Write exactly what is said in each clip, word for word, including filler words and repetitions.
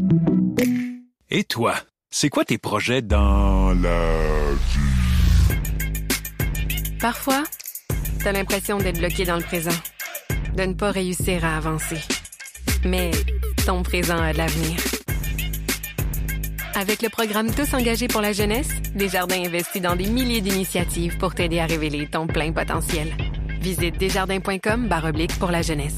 Et toi, c'est quoi tes projets dans la vie? Parfois, t'as l'impression d'être bloqué dans le présent, de ne pas réussir à avancer. Mais ton présent a de l'avenir. Avec le programme Tous engagés pour la jeunesse, Desjardins investit dans des milliers d'initiatives pour t'aider à révéler ton plein potentiel. Visite desjardins.com barre oblique pour la jeunesse.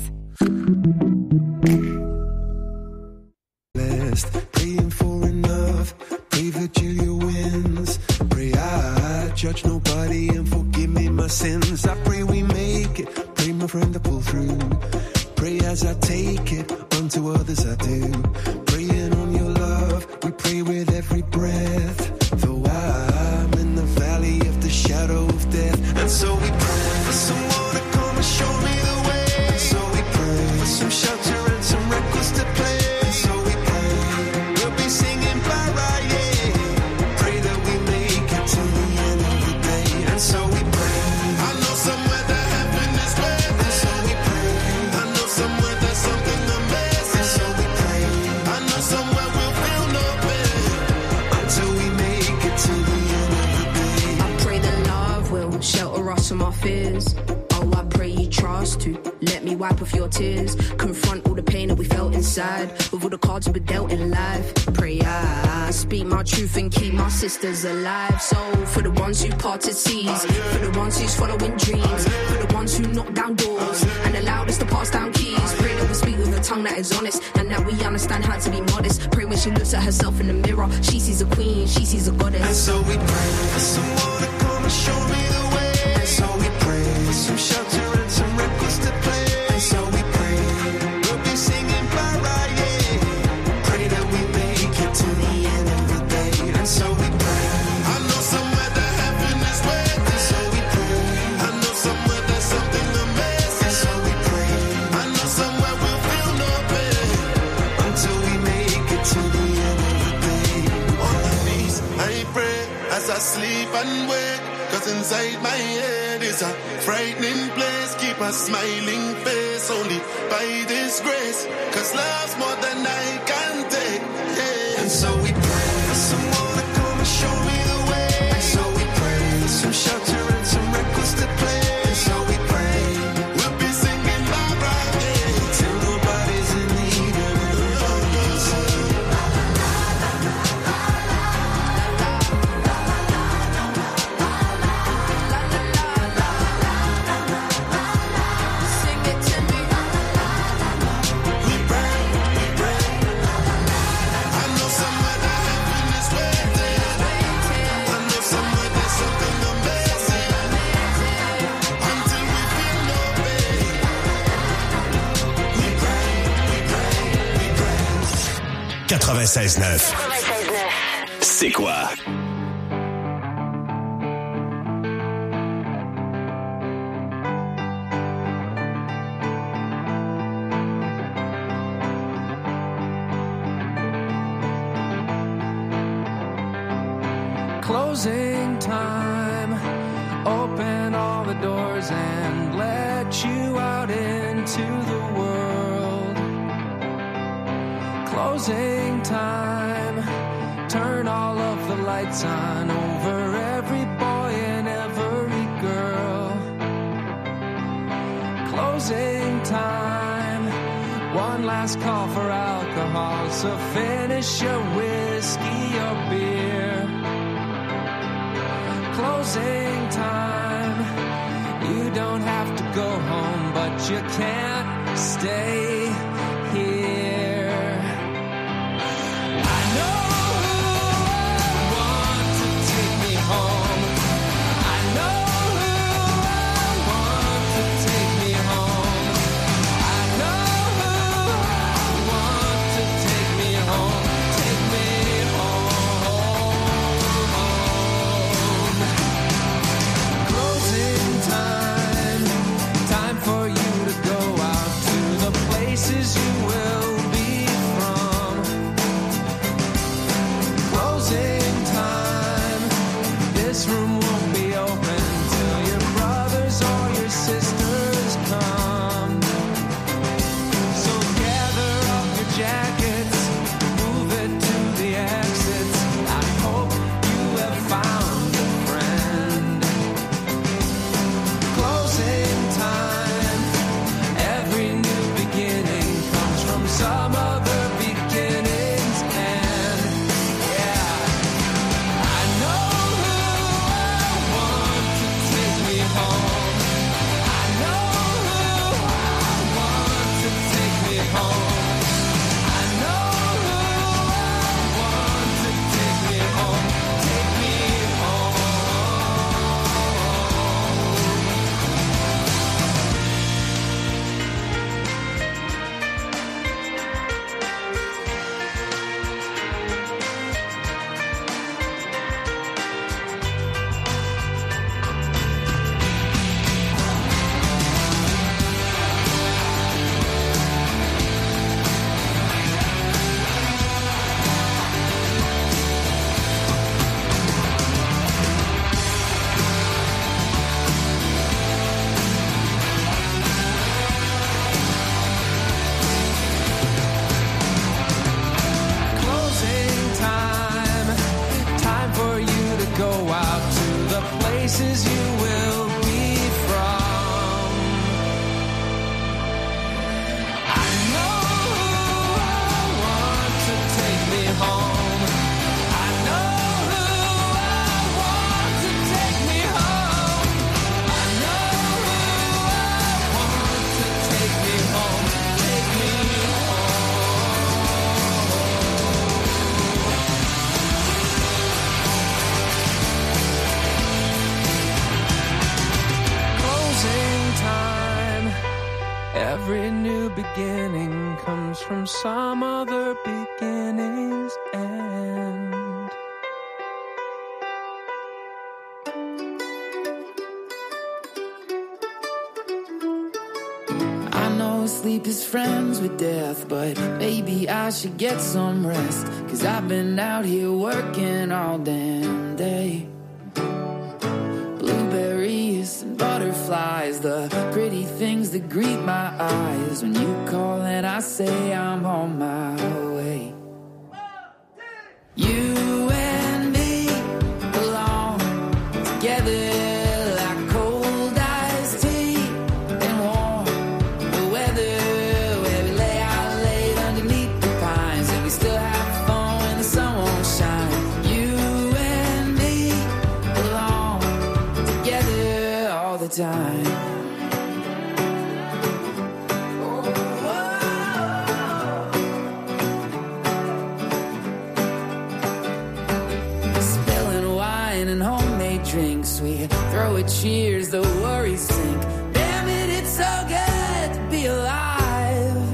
Praying for enough, pray Virgilia wins. Pray I judge nobody and forgive me my sins. I pray we make it, pray my friend to pull through. Pray as I take it, unto others I do. Praying on your love, we pray with every breath. Though I'm in the valley of the shadow of death. And so we pray for someone to come and show me the way. And so we pray for some shelter and some records to play. And so we pray, we'll be singing Mariah. Pray that we make it to the end of the day. And so we pray, I know somewhere that heaven is waiting. And so we pray, I know somewhere there's something amazing. And so we pray, I know somewhere we'll feel no pain until we make it to the end of the day. I pray that love will shelter us from our fears. Oh, I pray you trust to let me wipe off your tears. Confront all the pain that we felt inside with all the cards we were dealt in life. Pray I speak my truth and keep my sisters alive. So for the ones who parted seas, for the ones who's following dreams, for the ones who knock down doors and allowed us to pass down keys. Pray that we speak with a tongue that is honest and that we understand how to be modest. Pray when she looks at herself in the mirror, she sees a queen, she sees a goddess. And so we pray for someone to come and show me the way. And so we pray for some shelter and some records to play. And so we pray, we'll be singing Mariah. Pray that we make it to the end of the day. And so we pray, I know somewhere that heaven is waiting. And so we pray, I know somewhere there's something amazing. And so we pray, I know somewhere we'll feel no pain until we make it to the end of the day. On my knees, I pray as I sleep and wake. Cause inside my head is a frightening place. Keep a smiling face only by this grace. Cause love's more than I can take, yeah. And so we pray for someone to come and show me the way. And so we pray for some shelter and some records to play. And so we pray, we'll be singing bye bye, yeah, till nobody's in need and everybody can sing. quatre-vingt-seize neuf. C'est quoi? Closing time. Open all the doors and let you out into the world. Closing time. Turn all of the lights on over every boy and every girl. Closing time. One last call for alcohol, so finish your whiskey or beer. Closing time. You don't have to go home, but you can't stay here. I know who I want to take me home. I know who I want to take me home. I know who I want to take me home. Take me home. Closing time. Time for you to go out to the places you will places you will be from. I know who I want to take me home. I know who I want to take me home. I know who I want to take me home. Take me closing time. Every new beginning comes from some other beginning's end. I know sleep is friends with death, but maybe I should get some rest. Cause I've been out here working all damn day. Blueberries and butterflies, the pretty things that greet my eyes. When you call and I say I'm on my way. You and me belong together like cold iced tea and warm the weather, where we lay out late underneath the pines and we still have fun when the sun won't shine. You and me belong together all the time. Spilling wine and homemade drinks, we throw a cheers, the worries sink. Damn it, it's so good to be alive.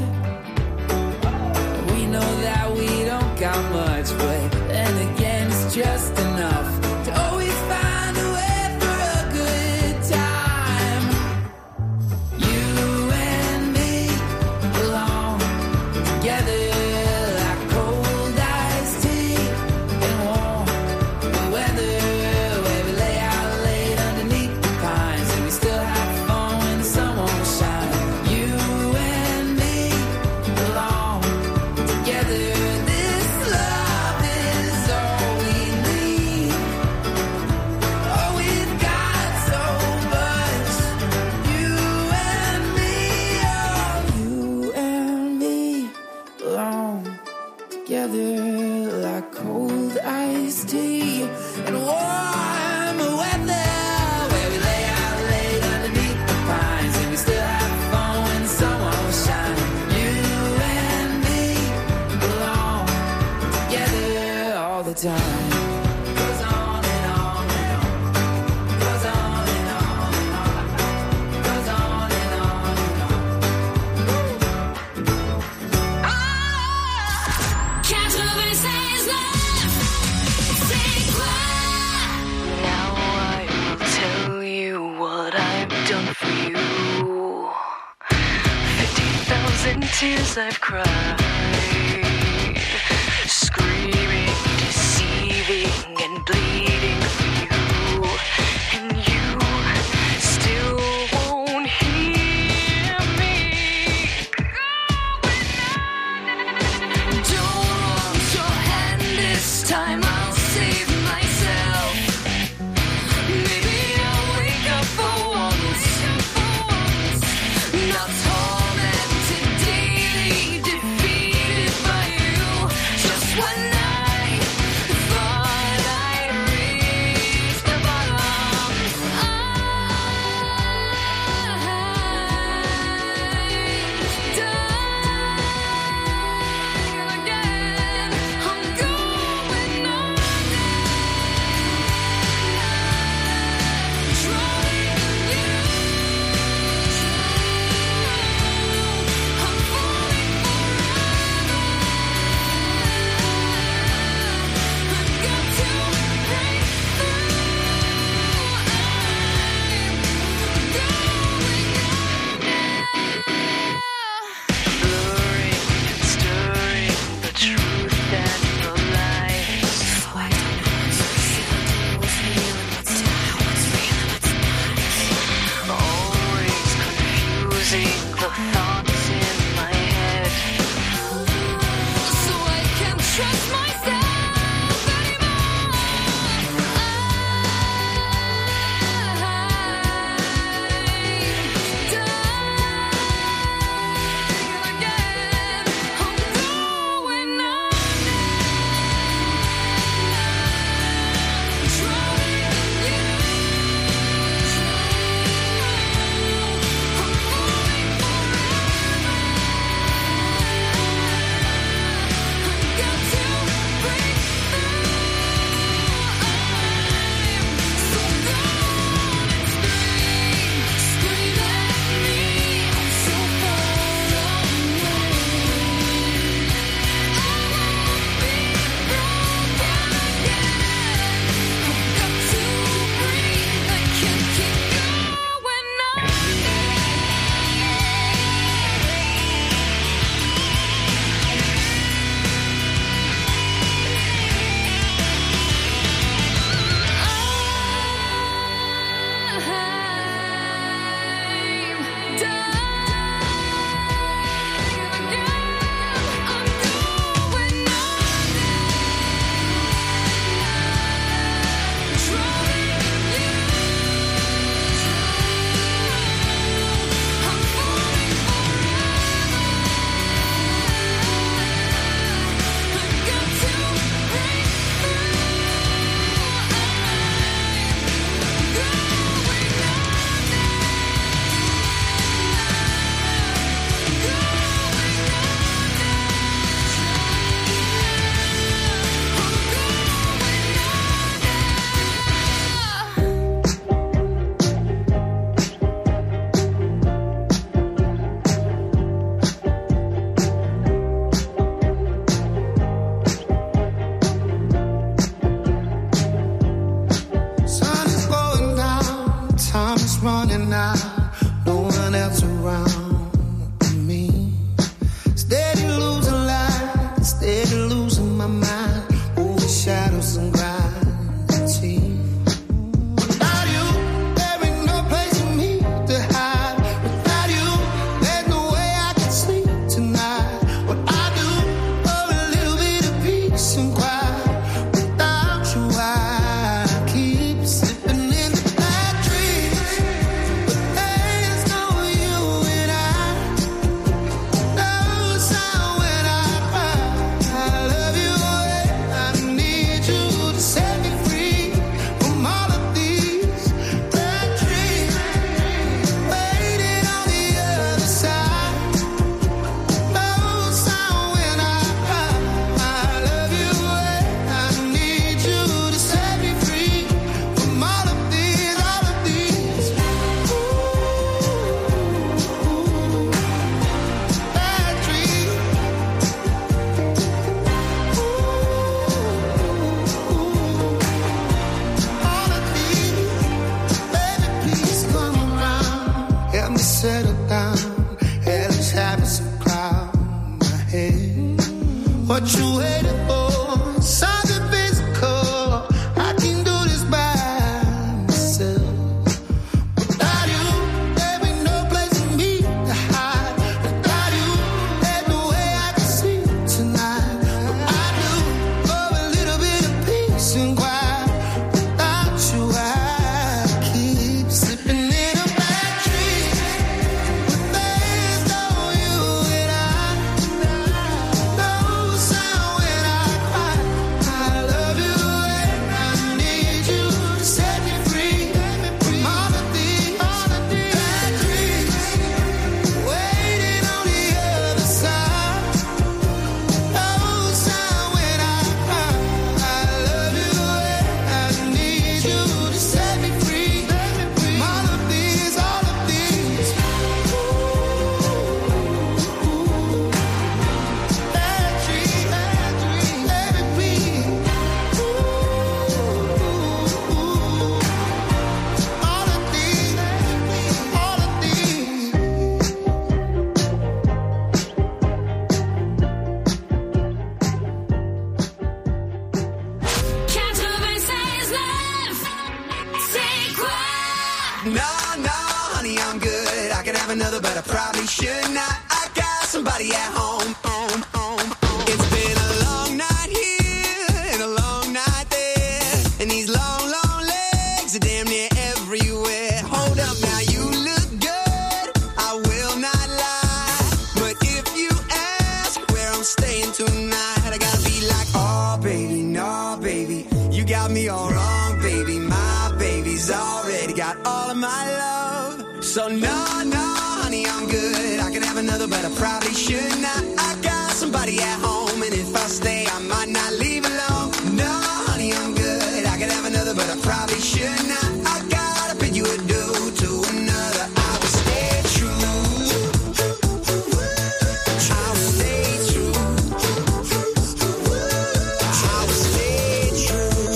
We know that we don't got much, but then again it's just enough to always find a way for a good time. You and me belong together like cold iced tea and warm the weather, where we lay out late underneath the pines and we still have fun when the sun won't shine. You and me belong together. This love is all we need. Oh, we've got so much. You and me, oh, you and me belong together like cold iced tea and warm weather, where we lay out late underneath the pines and we still have fun when the sun won't shine. You and me belong together all the time. Goes on and on and on. Goes on and on and on. Goes on and on and on. quatre-vingt-seize neuf, c'est quoi? Now I will tell you what I've done for you. Fifty thousand tears I've cried, screaming, deceiving, and bleeding for you. And you still won't hear me. Don't want your hand this time, I'll save myself. Maybe I'll wake up for once. Not tormented, daily defeated. my mind overshadows some gravity. Without you, there ain't no place for me to hide. Without you, there's no way I can sleep tonight. What I do for a little bit of peace and quiet. Without you, I keep slipping into bad dreams. But there's no you and I. No sound when I cry. I love you and I need you to set me free from all of these bad dreams. Waiting on the other side. No sound when I cry. I love you and I need you to set me free from all of these, all of these bad dreams. All of these, baby, please come around. Help me settle down. Hell is having some cloud in my head. What you waiting for? Something physical. I can do this by myself. Without you, there ain't no place for me to hide. Without you, there's no way I can sleep tonight. What I do for a little bit of peace and quiet. Without you, I keep slipping into bad dreams. But there's no you and I. No sound when I cry. I love you and I need you to set me free from all of these, all of these bad dreams. Waiting on the other side. No sound when I cry. I love you and I need you to set me free from all of these, all of these bad dreams, bad dreams, baby, please. All of these, all of these. quatre-vingt-seize neuf, c'est quoi? No, no, honey, I'm good. I could have another, but I probably should not. I got somebody at home. home, home, home. It's been a long night here and a long night there. And these long, long legs are damn near everywhere. Hold up now, you look good. I will not lie. But if you ask where I'm staying tonight, I gotta be like, oh, baby, no, baby. You got me all wrong, baby. My baby's already got all of my love. So no, no, honey, I'm good. I could have another, but I probably should not. I got somebody at home, and if I stay, I might not leave alone. No, honey, I'm good. I could have another, but I probably should not. I gotta bid you adieu to another. I will stay true. I will stay true. I will stay true.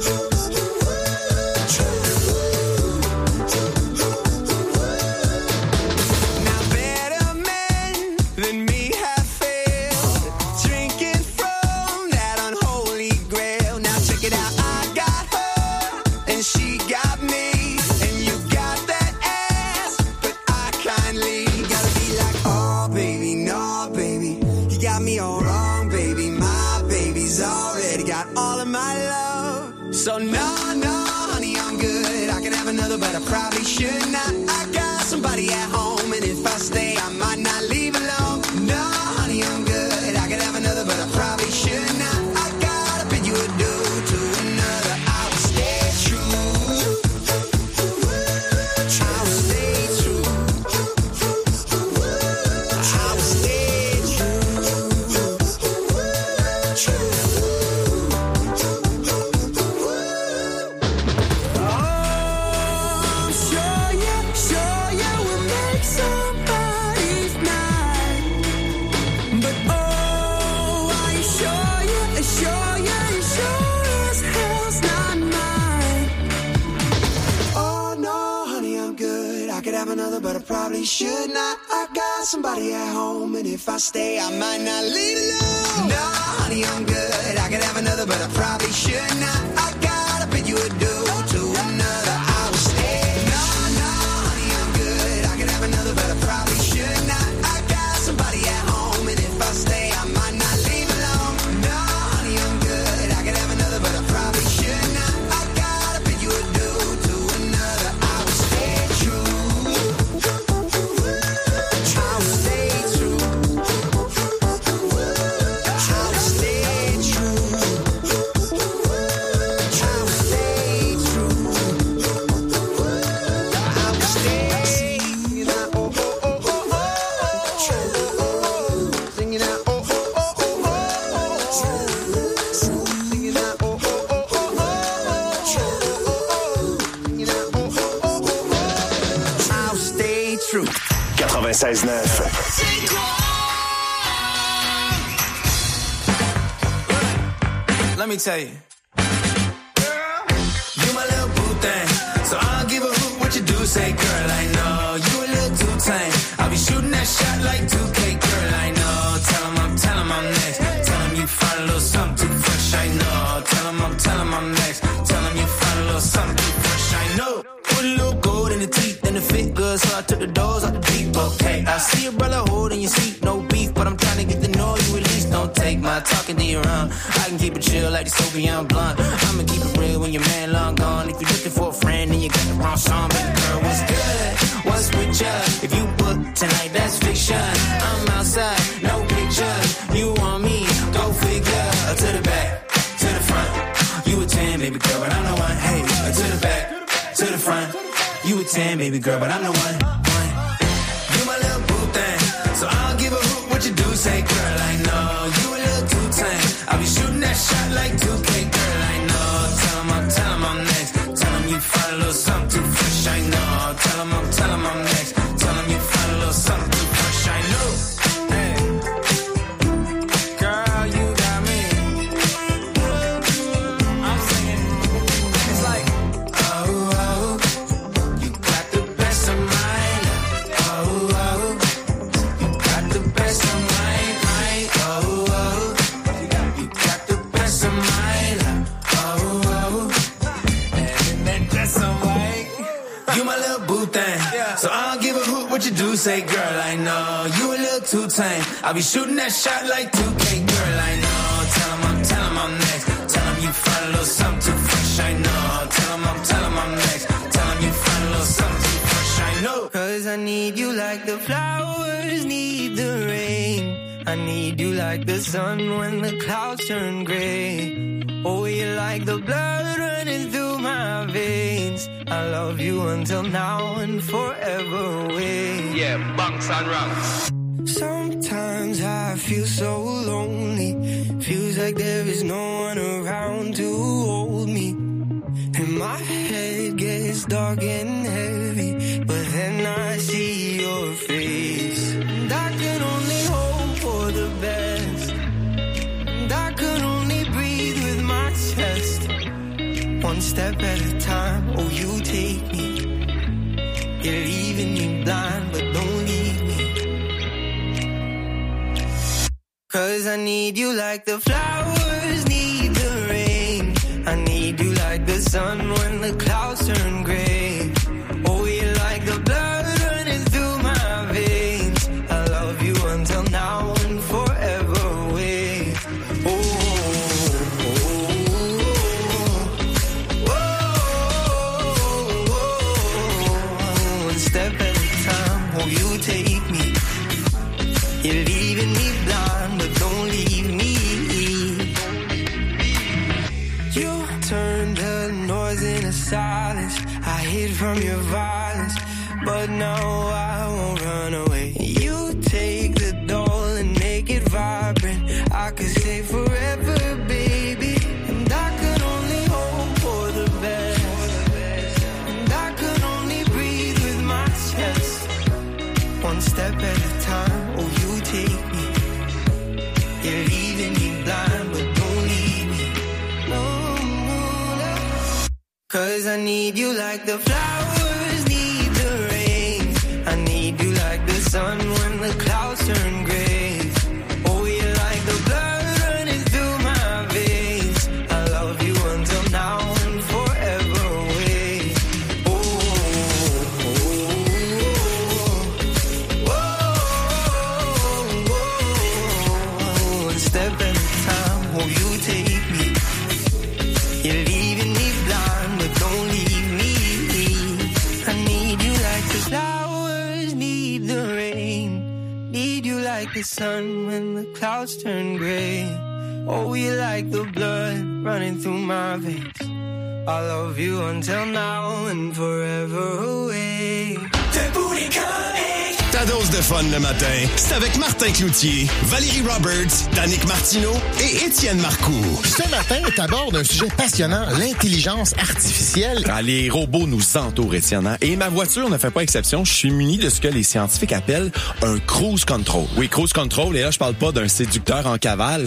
Now better men than me have failed, drinking from that unholy grail. Now check it out, I got her and she got me, and you got that ass, but I kindly gotta be like, oh baby, no baby, you got me all wrong, baby. My baby's already got all of my love. So no, no, honey, I'm good. I can have another, but I probably should not. I got somebody at home, and if I stay, I might not leave alone. No, honey, I'm good. I could have another, but I probably should not. I gotta bid you adieu to another. I will stay true. I will stay true. I will stay true. Oh, sure, yeah, sure, yeah, we'll make somebody's night. But oh, are you sure, yeah, sure, yeah, you sure as hell's not mine. Oh no, honey, I'm good. I could have another, but I probably should not. I got somebody at home, and if I stay, I might not leave alone. No, honey, I'm good. another, but I probably should not. I gotta bid you adieu to another. I will stay. No, no, honey, I'm good. I could have another, but I probably should not. I got somebody at home, and if I stay, I might not leave alone. No, honey, I'm good. I could have another, but I probably should not. I gotta bid you adieu to another. I will stay true. I will stay true. I will stay true. I will stay true. I will stay. Singing out, oh, oh, oh, oh, oh. Singing out, oh, oh, oh, oh, oh. Singing out, oh, oh, oh, oh, oh. Singing out, oh, oh, oh, oh, oh. I'll stay true. quatre-vingt-seize neuf. Let me tell you. You my little boo thing, so I don't give a hoot what you do. Say, girl, I know you a little too tame. I'll be shooting that shot like two K, girl, I know. Tell 'em I'm, tell 'em I'm next. Tell 'em you find a little something too fresh, I know. Tell 'em I'm, tell 'em I'm next. Tell 'em you find a little something too fresh, I know. Put a little gold in the teeth and the fit good, so I took the doors out the deep, okay. I see a brother holding your seat, no beef, but I'm trying to get to know you at least. Don't take my talking to your own. I can keep it chill like the Soviet blunt. I'ma keep it real when your man long gone. If you're looking for a friend, then you got the wrong song. Baby girl, what's good? What's with ya? If you book tonight, that's fiction. I'm outside, no pictures. You want me? Go figure. To the back, to the front. You a ten, baby girl, but I'm the one. Hey, to the back, to the front. You a ten, baby girl, but I'm the one. one. You my little boo thing, so I don't give a hoot what you do. Say, girl, I know you a little too tame. I'll be shooting that shot like two K, girl, I know. Tell 'em I'm, tell 'em I'm next. Tell 'em you find a little something too fresh, I know. Tell 'em I'm, tell 'em I'm next. Tell 'em you find a little something too fresh, I know. Hey, girl, you got me. I'm singing. It's like, oh, oh, you got the best of mine. Oh, oh, you got the best of mine. mine. Oh, oh, you got the best of mine. Oh, oh, and then that's some white. You my little boo thing, so I don't give a hoot what you do. Say, girl, I know you a little too tame. I'll be shooting that shot like two K, girl, I know. Tell 'em I'm, tell 'em I'm next. Tell 'em you find a little something too fresh, I know. Tell 'em I'm, tell 'em I'm next. Tell 'em you find a little something too fresh, I know. Cause I need you like the flowers need the rain. I need you like the sun when the clouds turn gray. Oh, you're like the blood running through my veins. I love you until now and forever away. Yeah, bunks and rocks. Sometimes I feel so lonely. Feels like there is no one around to hold me. And my head gets dark and heavy, but then I see your face. And I can only hope for the best. And I can only breathe with my chest. One step at a time, oh, you take me. You're leaving me blind, but don't leave me. Cause I need you like the flowers need the rain. I need you like the sun when the clouds turn gray. Oh, you're like the blood running through my veins. I love you until now and forever away. Oh, oh, oh, oh, oh. One step at a time, oh, you take me. You're leaving me blind, but don't leave me. You turned the noise into silence. I hid from your violence, but now I won't run away. You take the doll and make it vibrant. I could stay forever, baby. And I could only hope for the best. And I could only breathe with my chest. One step at a time, oh, you take me. You're leaving me blind, but don't leave me. No, no, no. Cause I need you like the flowers need the rain. I need you like the sun when the clouds turn gray. Oh, you're like the blood running through my veins. You're leaving me blind, but don't leave me. I need you like the flowers need the rain. Need you like the sun when the clouds turn gray. Oh, you like the blood running through my veins. I love you until now and forever away. Debout les comiques. Ta dose de fun le matin, c'est avec Martin Cloutier, Valérie Roberts, Danick Martineau et Étienne Marcoux. Ce matin, tu abordes un sujet passionnant, l'intelligence artificielle. Ah, les robots nous entourent, Étienne. Hein? Et ma voiture ne fait pas exception. Je suis muni de ce que les scientifiques appellent un cruise control. Oui, cruise control, et là, je parle pas d'un séducteur en cavale.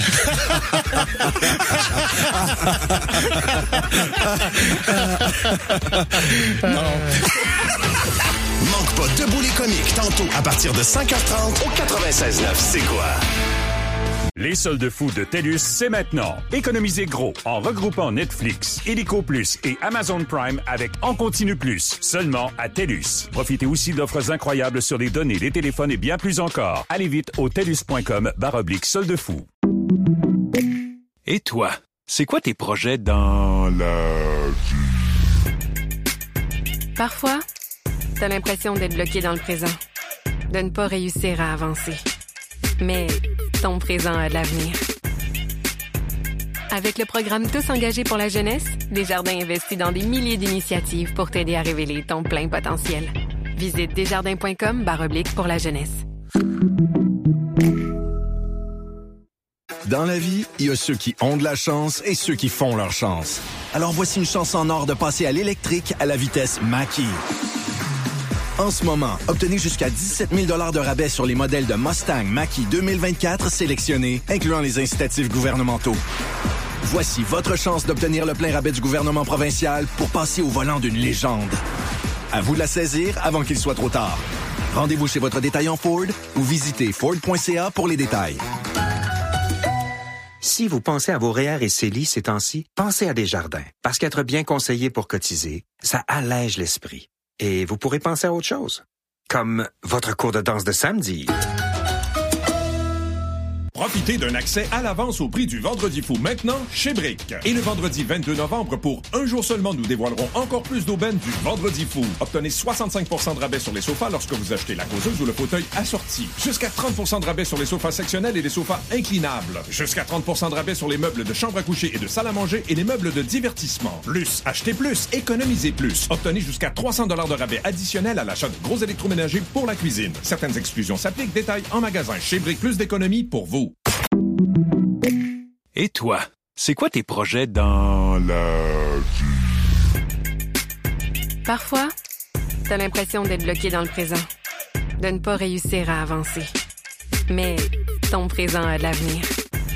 Non. Manque pas Debout les comiques, tantôt à partir de cinq heures trente au quatre-vingt-seize neuf. C'est quoi? Les soldes fous de TELUS, c'est maintenant. Économisez gros en regroupant Netflix, Illico Plus et Amazon Prime avec En Continu Plus, seulement à TELUS. Profitez aussi d'offres incroyables sur les données, les téléphones et bien plus encore. Allez vite au telus.com barre oblique soldes fous. Et toi, c'est quoi tes projets dans la vie? Parfois, t'as l'impression d'être bloqué dans le présent, de ne pas réussir à avancer. Mais ton présent a de l'avenir. Avec le programme Tous engagés pour la jeunesse, Desjardins investit dans des milliers d'initiatives pour t'aider à révéler ton plein potentiel. Visite desjardins.com barre oblique pour la jeunesse. Dans la vie, il y a ceux qui ont de la chance et ceux qui font leur chance. Alors voici une chance en or de passer à l'électrique à la vitesse Mach-E. En ce moment, obtenez jusqu'à dix-sept mille dollars de rabais sur les modèles de Mustang Mach-E deux mille vingt-quatre sélectionnés, incluant les incitatifs gouvernementaux. Voici votre chance d'obtenir le plein rabais du gouvernement provincial pour passer au volant d'une légende. À vous de la saisir avant qu'il soit trop tard. Rendez-vous chez votre détaillant Ford ou visitez ford point c a pour les détails. Si vous pensez à vos R E E R et C E L I ces temps-ci, pensez à Desjardins. Parce qu'être bien conseillé pour cotiser, ça allège l'esprit. Et vous pourrez penser à autre chose. Comme votre cours de danse de samedi. Profitez d'un accès à l'avance au prix du Vendredi fou maintenant chez Brick. Et le vendredi vingt-deux novembre, pour un jour seulement, nous dévoilerons encore plus d'aubaines du Vendredi fou. Obtenez soixante-cinq pour cent de rabais sur les sofas lorsque vous achetez la causeuse ou le fauteuil assorti. Jusqu'à trente pour cent de rabais sur les sofas sectionnels et les sofas inclinables. Jusqu'à trente pour cent de rabais sur les meubles de chambre à coucher et de salle à manger et les meubles de divertissement. Plus, achetez plus, économisez plus. Obtenez jusqu'à trois cents dollars de rabais additionnels à l'achat de gros électroménagers pour la cuisine. Certaines exclusions s'appliquent. Détails en magasin. Chez Brick, plus d'économies pour vous. Et toi, c'est quoi tes projets dans la vie? Parfois, t'as l'impression d'être bloqué dans le présent, de ne pas réussir à avancer. Mais ton présent a de l'avenir.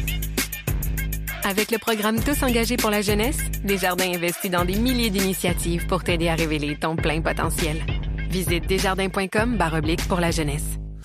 Avec le programme Tous engagés pour la jeunesse, Desjardins investit dans des milliers d'initiatives pour t'aider à révéler ton plein potentiel. Visite desjardins.com barre oblique pour la jeunesse.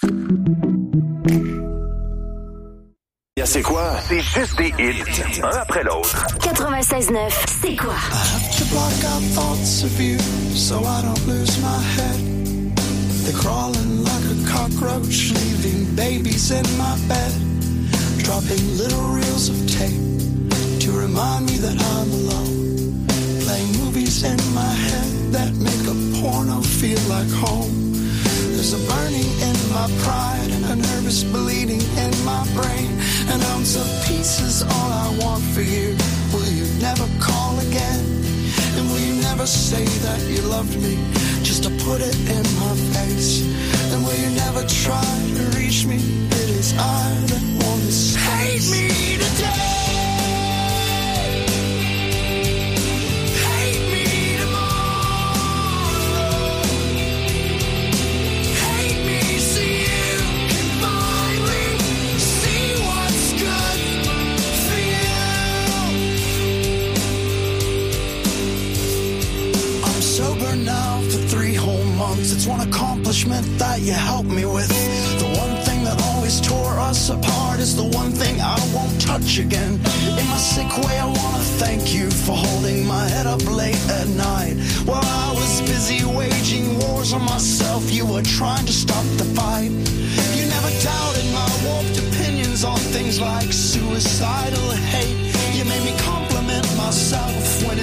C'est quoi? C'est juste des hits, un après l'autre. quatre-vingt-seize neuf, c'est quoi? I have to block out thoughts of you so I don't lose my head. They're crawling like a cockroach, leaving babies in my bed. Dropping little reels of tape to remind me that I'm alone. Playing movies in my head that make a porno feel like home. There's a burning in my pride and a nervous bleeding in my brain. An ounce of peace is all I want for you. Will you never call again? And will you never say that you loved me just to put it in my face? And will you never try to reach me? It is I that want to say, hate me today. It's one accomplishment that you helped me with. The one thing that always tore us apart is the one thing I won't touch again. In my sick way, I want to thank you for holding my head up late at night. While I was busy waging wars on myself, you were trying to stop the fight. You never doubted my warped on things like suicidal hate. You made me compliment myself when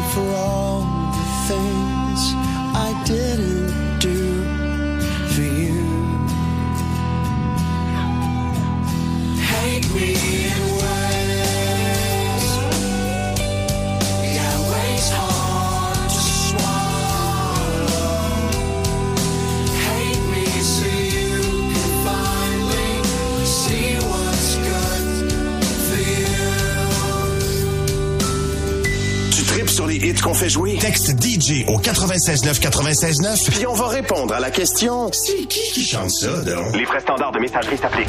for all the things I didn't do for you. Hate me in ways, yeah, ways hard to swallow. Hate me so you can finally see what's good for you. Tu tripes sur les hits qu'on fait jouer? Texte D J au quatre-vingt-seize neuf quatre-vingt-seize neuf, puis on va répondre à la question: c'est qui qui chante ça, donc? Les frais standards de messagerie s'appliquent.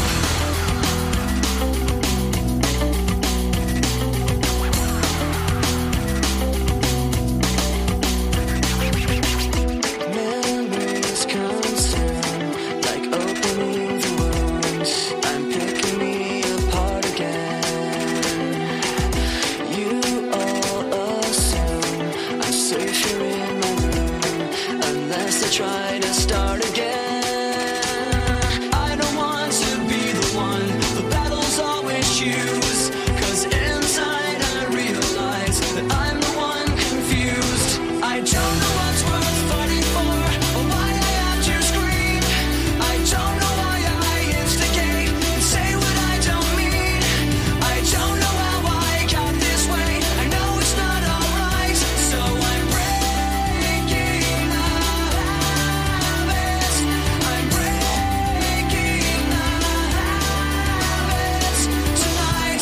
Memories constant, like opening the wounds. I'm picking me apart again. You all assume I'm safer in my room, unless I try to start again. I don't want to be the one the battles always choose, 'cause inside I realize that I'm the one confused. I don't know what's worth fighting for, or why I have to scream. I don't know why I instigate and say what I don't mean. I don't know how I got this way. I know it's not alright, so I'm breaking the habits. I'm breaking the habits tonight.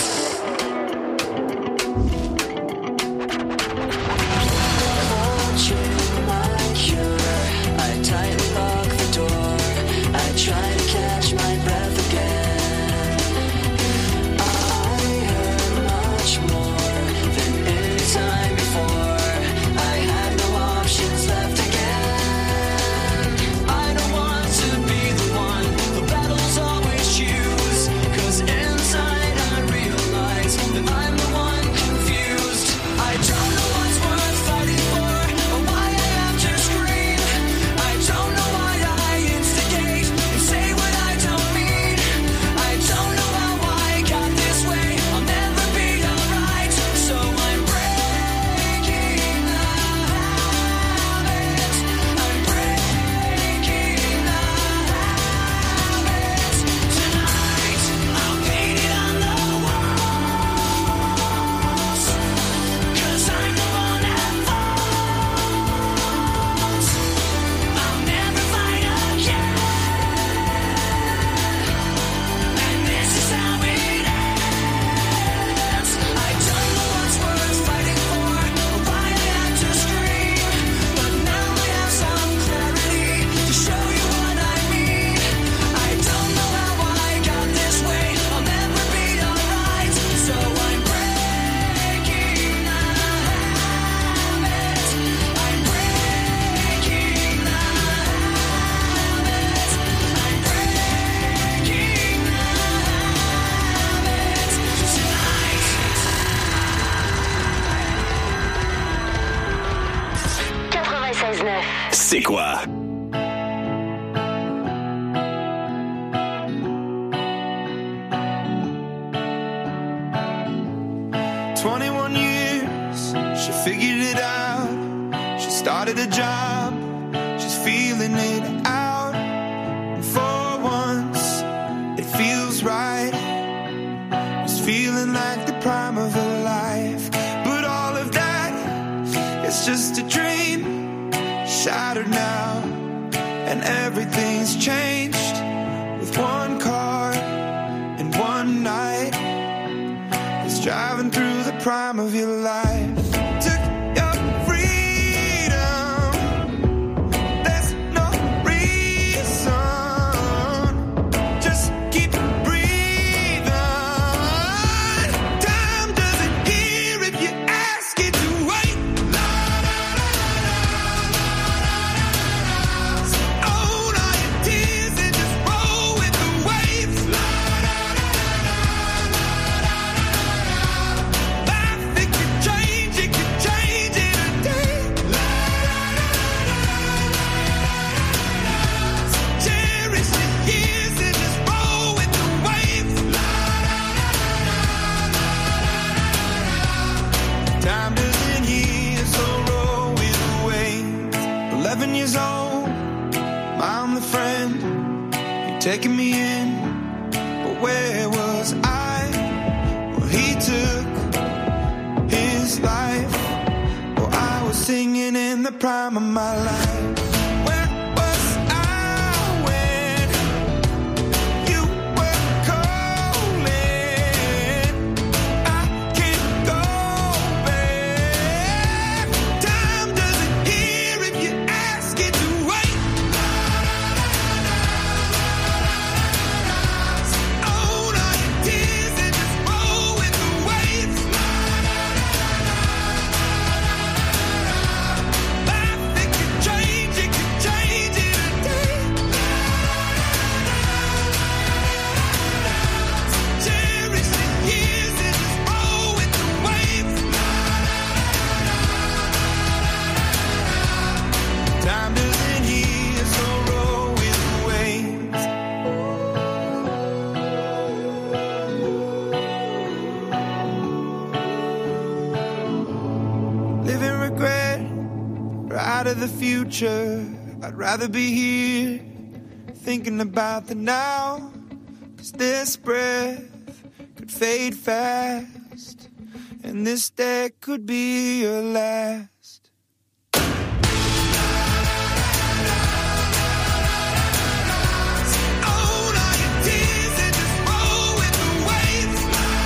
Watching my cure, I tightly lock the door. I try to catch my breath again. I hurt much more than any time before. I had no options left again. I don't want to be the one the battles always choose, 'cause inside I realize that I'm the one confused. I don't know what's worth fighting for, or why I have to scream. I don't know why I instigate and say what I don't mean. I don't know how I got this way. I'll never be alright, so I'm breaking the habits. I'm breaking the habits tonight. I'll paint it on the walls, 'cause I'm the one that falls. I'll never fight again, and this is how it ends. I don't know what's worth fighting for, or why I have to scream, but now I have some clarity to show you what I mean. I don't know how I got this way. I'll never be alright, so I'm breaking the habit. I'm breaking the habit. I'm breaking the habit tonight. quatre-vingt-seize neuf. C'est quoi? twenty-one years, she figured it out. She started a job, she's feeling it out. And for once, it feels right. It's feeling like the prime of her life. But all of that, it's just a dream, shattered now. And everything's changed with one car and one night. It's driving through the prime of your life. Took your freedom. There's no reason. Just keep breathing. Time doesn't hear if you ask it to wait. La, la, la, la, la, la, la, la. So own all your tears and his own. I'm the friend, you're taking me in. But where was I? Well, he took his life. Well, I was singing in the prime of my life. Where was I when you were calling? I can't go back. Time doesn't hear if you ask it to wait. Own all your tears and just roll with the waves. Life, it could change, it could change in a day. Cherish the years and just roll with the waves. Time doesn't heal, so roll with the waves. Living regret, or out of the future. I'd rather be here, thinking about the now. 'Cause this breath could fade fast, and this day could be your last. Own all your tears and just roll with the waves.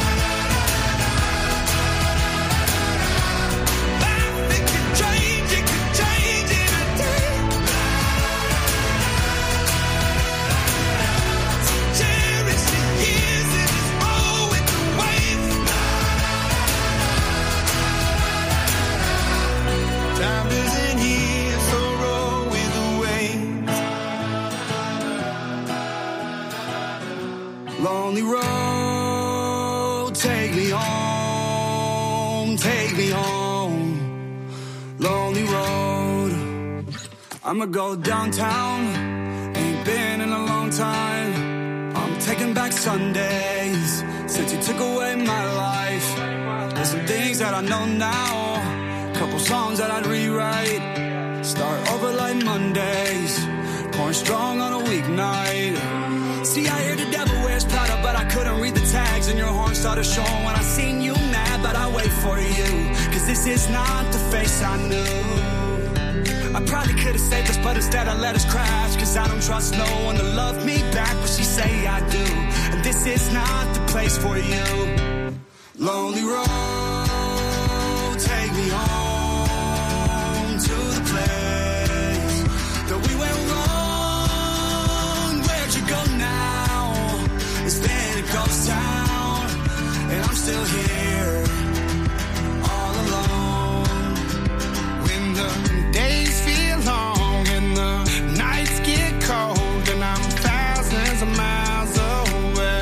Life, it could change, it could change in a day. Cherish the years and just roll with the waves. Time doesn't heal, so roll with the waves. Lonely road, take me home, take me home. Lonely road, I'ma go downtown. Ain't been in a long time. I'm taking back Sundays since you took away my life. There's some things that I know now, couple songs that I'd rewrite. Start over like Mondays, pouring strong on a weeknight. See, I hear the devil wears Prada, but I couldn't read the tags, and your horn started showing when I seen you mad, but I wait for you, 'cause this is not the face I knew. I probably could've saved us, but instead I let us crash, 'cause I don't trust no one to love me back, but she say I do, and this is not the place for you. Lonely road, take me home to the place that we went wrong. Where'd you go now? It's been a ghost town, and I'm still here, all alone. When the days feel long and the nights get cold and I'm thousands of miles away,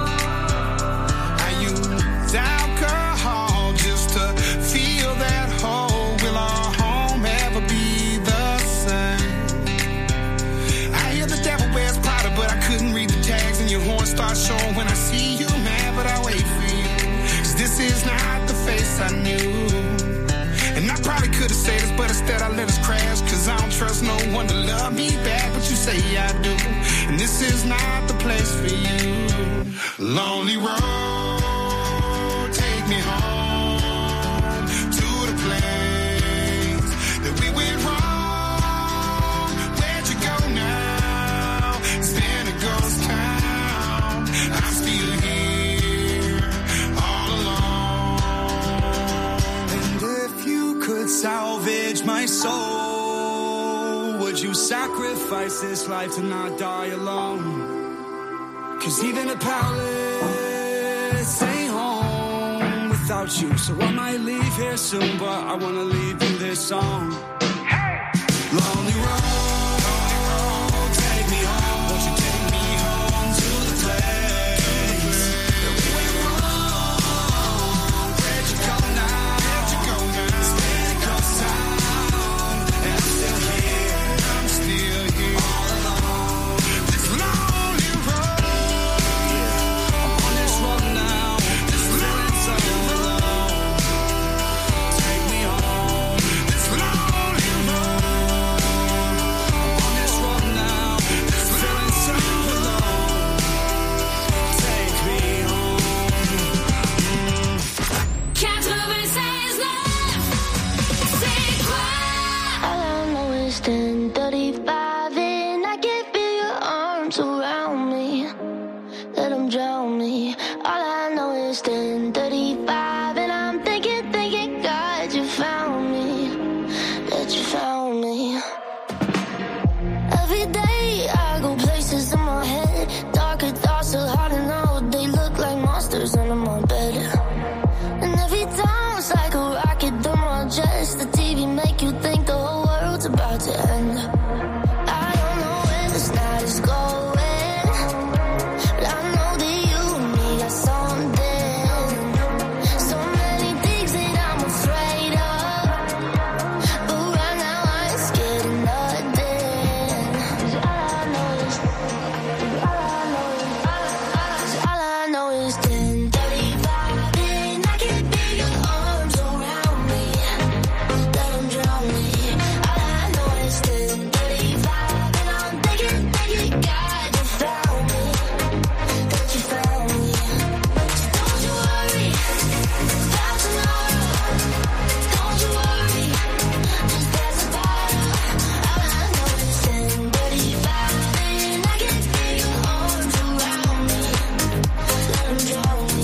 I use alcohol just to feel that hole. Will our home ever be the same? I hear the devil wears Prada, but I couldn't read the tags, and your horn starts showing when I see you mad, but I wait for you, 'cause this is not the face I knew. And I probably could've said this, but instead I let us crash, 'cause I don't trust no one to love me back, but you say I do, and this is not the place for you. Lonely road, take me home to the place that we went wrong. Where'd you go now? It's been a ghost town. I'm still here, all alone. And if you could salvage my soul, would you sacrifice this life to not die alone? 'Cause even a palace ain't home without you, so I might leave here soon, but I wanna leave you this song. Lonely road, take me home, won't you take me home to the place that we went wrong? Where'd you go now? Where'd you go now? It's been a ghost town, and I'm still here, I'm still here, all alone. This lonely road, I'm on this road now, this feeling so alone. Take me home, this lonely road. ten thirty-five and I can feel your arms around me. Let them drown me. All I know is ten thirty-five and I'm thinking, thinking, God, you found me. That you found me. Every day I go places in my head. Darker thoughts are hard to know. They look like monsters under my bed. And every time it's like a rocket through my chest. The T V make you think the whole world's about to end. I don't know where this night is going, but I know that you and me got something. So many things that I'm afraid of, but right now I ain't scared of nothing. 'Cause all I know is, all I know is, all I know is ten thirty-five and I can feel your arms around me. Let them drown me. All I know is ten thirty-five and I'm thinking, thinking, God, you found me. That you found me. So don't you worry about tomorrow. Don't you worry, just pass the bottle. All I know is ten thirty-five and I can feel your arms around me. Let them drown me.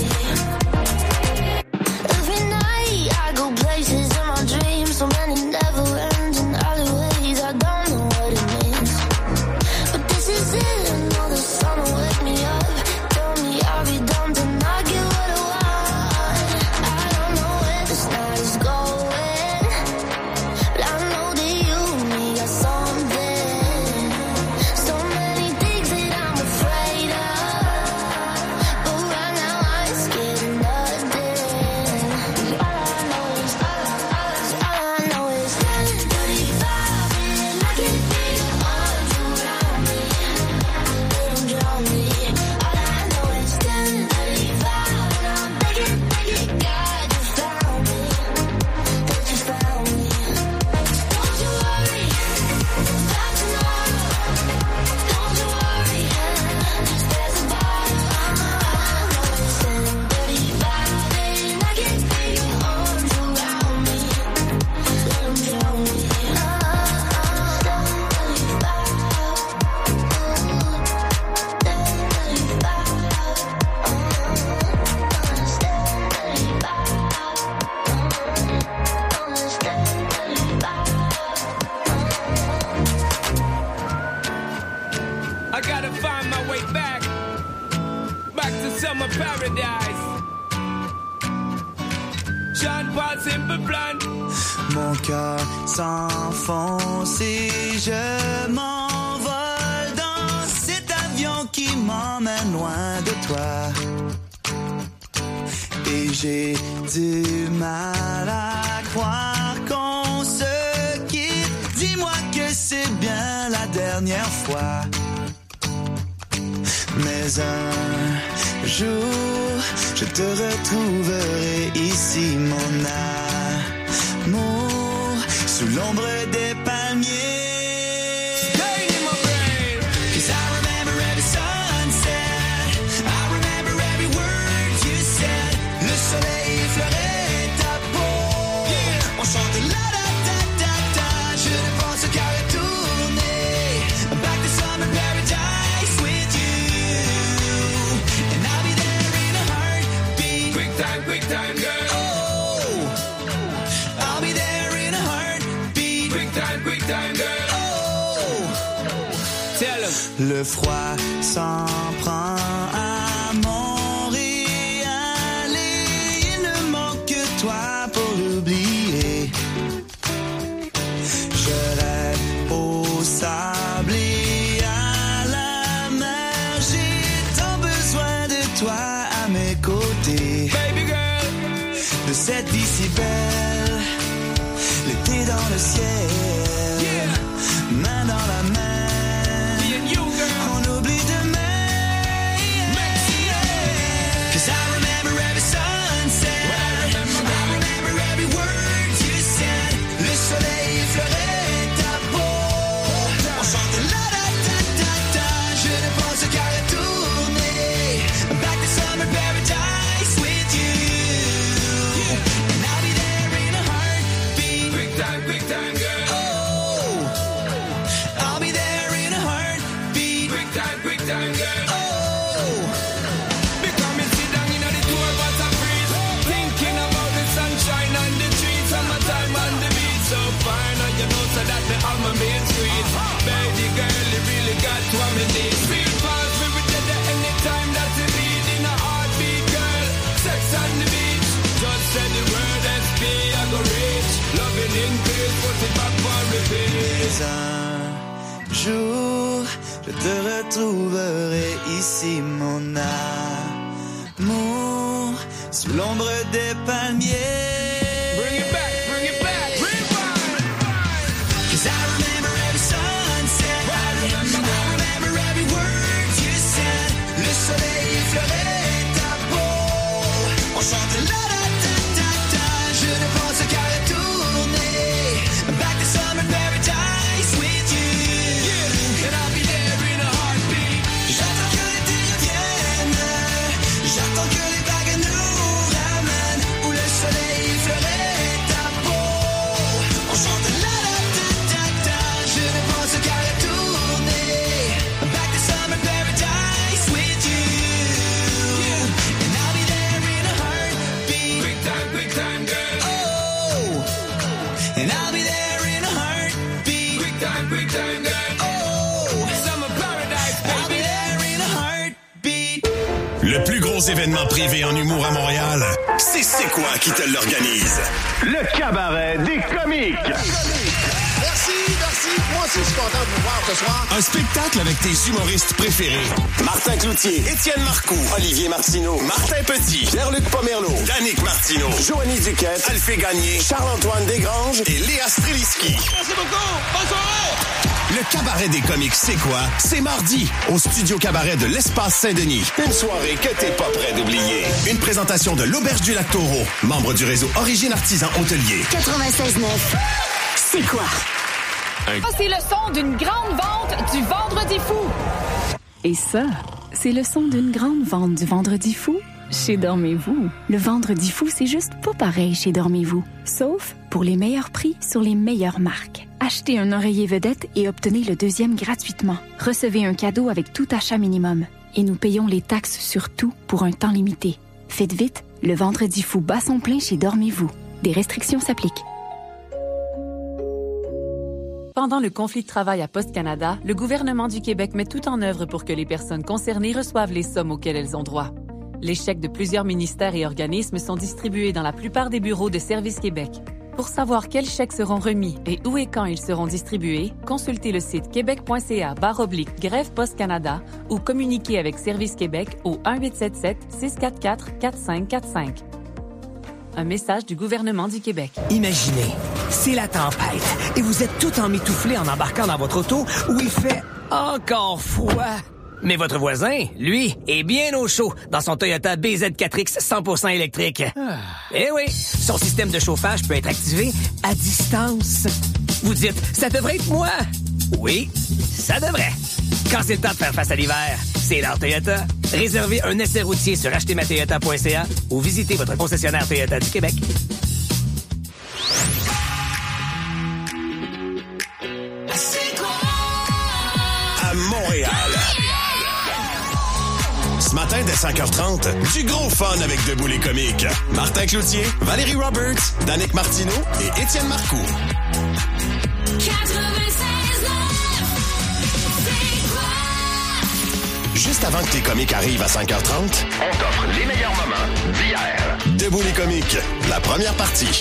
Every night I go places in my dreams, so many never ending alleyways. I don't know what it means, but this is it. I know the sun will wake me up. Tell me I'll be dumb to not get what I want. I don't know where this night is going, but I know that you and me got something. So many things that I'm afraid of, but right now I ain't scared of nothing. 'Cause all I know is, all I know is ten thirty-five and I can feel your arms around me. Let them drown me. All I know is ten thirty-five and I'm thinking, thinking, God, you found me. That you found me. So don't you worry about tomorrow. Don't you worry, just pass the bottle. All I know is ten thirty-five and I can feel your arms around me. Let them drown me. I gotta find my way back, back to summer paradise. Sean Paul, Simple Plan. Mon cœur s'enfonce et je m'envole dans cet avion qui m'emmène loin de toi. Et j'ai du mal à croire qu'on se quitte. Dis-moi que c'est bien la dernière fois. Mais un jour, je te retrouverai ici, mon amour, sous l'ombre des palmiers. Stay in my brain, 'cause I remember every sunset. I remember every word you said. Le soleil effleurait ta peau. On chante la da da da da. Je ne pense qu'à retourner back to summer paradise with you. And I'll be there in a heartbeat. Quick time, quick time, girl. Oh, I'll be there in a heartbeat. Quick time, quick time, girl. Oh, Tell 'em. le froid s'en prend à Montréal et il ne manque que toi pour l'oublier. Je rêve au sable et à la mer. J'ai tant besoin de toi à mes côtés. Baby girl. De cette vie si belle, l'été dans le ciel, Yeah. main dans la main, Me and you, girl. on oublie demain. Cause I remember every sunset. I remember, I remember every word you said. Le soleil effleurait ta peau. On chante la da da da da. Je ne pense qu'à retourner back to summer paradise with you. And I'll be there in a heartbeat. Quick time, quick time, girl. Oh, fine, and you know so that me all my main street. Baby girl, you really got what me need. Speed fast, we will get there anytime that you need. In a heartbeat, girl, sex on the beach. Just say the word S P, I go reach. Loving in peace, put it back for repeat. Un jour, je te retrouverai ici, mon amour, sous l'ombre des palmiers. Bring it back, bring it back, rewind. 'Cause I remember every sunset, I remember, I remember every word you said. Le soleil effleurait ta peau, on chantait la da da da da. Je ne pense qu'à retourner back to summer paradise with you. Yeah, and I'll be there in a heartbeat. J'attends que l'été revienne, j'attends que les vagues nous ramènent, où le soleil effleurait ta peau. On chante la da da da da. Je ne pense qu'à retourner back to summer paradise with you. And I'll be there in a heartbeat. Quick time, quick time, girl. Oh, and I'll be there in a heartbeat. Quick time, quick time, girl. Oh, Summer paradise, I'll be baby. there in a heartbeat. Le plus gros événement privé en humour à Montréal, c'est C'est quoi qui te l'organise? Le cabaret des comiques. Merci, merci. Moi aussi, je suis content de vous voir ce soir. Un spectacle avec tes humoristes préférés. Martin Cloutier, Étienne Marcoux, Olivier Martineau, Martin Petit, Pierre-Luc Pomerleau, Danick Martineau, Joanny Duquette, Alphée Gagné, Charles-Antoine Desgranges et Léa Streliski. Merci beaucoup. Bonne soirée. Le cabaret des comiques C'est quoi? C'est mardi, au Studio Cabaret de l'Espace Saint-Denis. Une soirée que t'es pas prêt d'oublier. Une présentation de l'Auberge du Lac Taureau, membre du réseau Origine Artisan Hôtelier. quatre-vingt-seize neuf. C'est quoi? Ça, c'est le son d'une grande vente du Vendredi fou. Et ça, c'est le son d'une grande vente du Vendredi fou chez Dormez-vous. Le Vendredi fou, c'est juste pas pareil chez Dormez-vous. Sauf pour les meilleurs prix sur les meilleures marques. Achetez un oreiller vedette et obtenez le deuxième gratuitement. Recevez un cadeau avec tout achat minimum. Et nous payons les taxes sur tout pour un temps limité. Faites vite, le Vendredi fou bat son plein chez Dormez-vous. Des restrictions s'appliquent. Pendant le conflit de travail à Poste Canada, le gouvernement du Québec met tout en œuvre pour que les personnes concernées reçoivent les sommes auxquelles elles ont droit. Les chèques de plusieurs ministères et organismes sont distribués dans la plupart des bureaux de Service Québec. Pour savoir quels chèques seront remis et où et quand ils seront distribués, consultez le site québec.ca barre oblique grève Poste Canada ou communiquez avec Service Québec au un huit sept sept six quatre quatre quatre cinq quatre cinq. Un message du gouvernement du Québec. Imaginez, c'est la tempête et vous êtes tout emmitouflé en embarquant dans votre auto où il fait encore froid. Mais votre voisin, lui, est bien au chaud dans son Toyota B Z quatre X cent pour cent électrique. Ah. Eh oui, son système de chauffage peut être activé à distance. Vous dites, ça devrait être moi. Oui, ça devrait. Quand c'est le temps de faire face à l'hiver, c'est l'heure Toyota. Réservez un essai routier sur acheter ma toyota point c a ou visitez votre concessionnaire Toyota du Québec. À Montréal. Ce matin, dès cinq heures trente, du gros fun avec Debout les comiques. Martin Cloutier, Valérie Roberts, Danick Martineau et Étienne Marcoux. Juste avant que tes comiques arrivent à cinq heures trente, on t'offre les meilleurs moments d'hier. Debout les comiques, la première partie.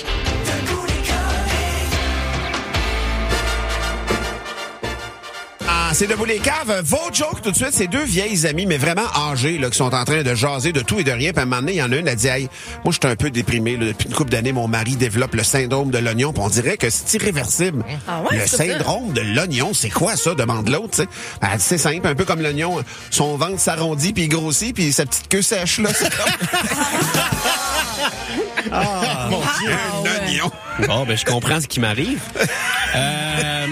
Ah, c'est Debout les caves. Votre joke tout de suite, c'est deux vieilles amies, mais vraiment âgées, là, qui sont en train de jaser de tout et de rien. Puis à un moment donné, il y en a une, elle dit, hey, moi, je suis un peu déprimé. Là, depuis une couple d'années, mon mari développe le syndrome de l'oignon. Puis on dirait que c'est irréversible. Ah ouais, le c'est syndrome de l'oignon, c'est quoi ça? Demande l'autre, tu sais. Elle dit, c'est simple, un peu comme l'oignon. Son ventre s'arrondit, puis il grossit, puis sa petite queue sèche, là. C'est comme... Ah, mon Dieu, Ah, un ouais. oignon. Bon, ben, je comprends ce qui m'arrive. Euh...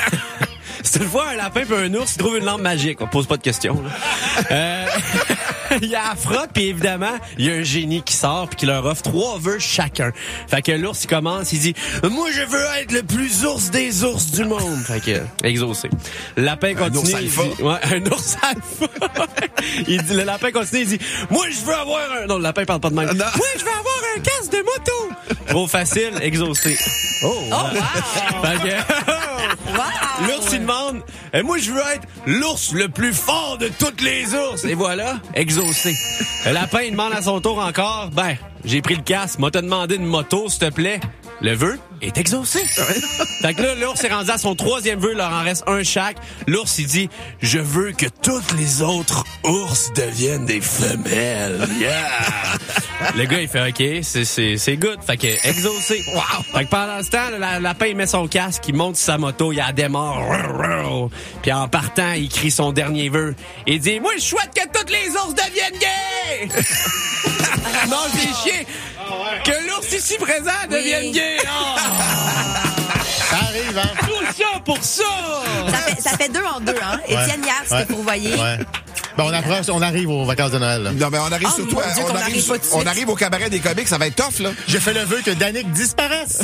C'est une fois un lapin puis un ours qui trouve une lampe magique. On pose pas de questions, là. Euh... il y a Afra, puis évidemment, il y a un génie qui sort puis qui leur offre trois vœux chacun. Fait que l'ours, il commence, il dit « Moi, je veux être le plus ours des ours du monde. » Fait que, exaucé. Le lapin continue. Un ours il alpha. dit, ouais, un ours alpha. il dit, le lapin continue, il dit « Moi, je veux avoir un... » Non, le lapin parle pas de même. « Moi, je veux avoir un casque de moto. » Trop facile, exaucé. Oh, Oh, wow! Fait que... Wow! L'ours, il demande, eh, moi, je veux être l'ours le plus fort de toutes les ours. Et voilà, exaucé. Le lapin, il demande à son tour encore, ben, j'ai pris le casque, m'a te demandé une moto, s'il te plaît. Le vœu est exaucé. Fait que là, l'ours est rendu à son troisième vœu, il leur en reste un chaque. L'ours, il dit, je veux que toutes les autres ours deviennent des femelles. Yeah! Le gars, il fait, OK, c'est, c'est, c'est good. Fait que, exaucé. Wow! Fait que pendant ce temps, le la- lapin, il met son casque, il monte sur sa moto, il a démarre. Puis en partant, il crie son dernier vœu. Il dit, moi, je souhaite que toutes les ours deviennent gays! Non, c'est chier! Que l'ours ici présent devienne gay! Oh! Ça arrive, hein? Tout ça pour ça! Ça fait, ça fait deux en deux, hein? Ouais. Étienne, hier, c'était Ouais. pour voyer. Ouais. Ben, on approche, on arrive aux vacances de Noël. là. Non, mais on arrive Oh, surtout, mon à- Dieu, on, qu'on arrive, arrive pas tout de on suite. arrive au cabaret des comiques, ça va être tough, là. J'ai fait le vœu que Danick disparaisse.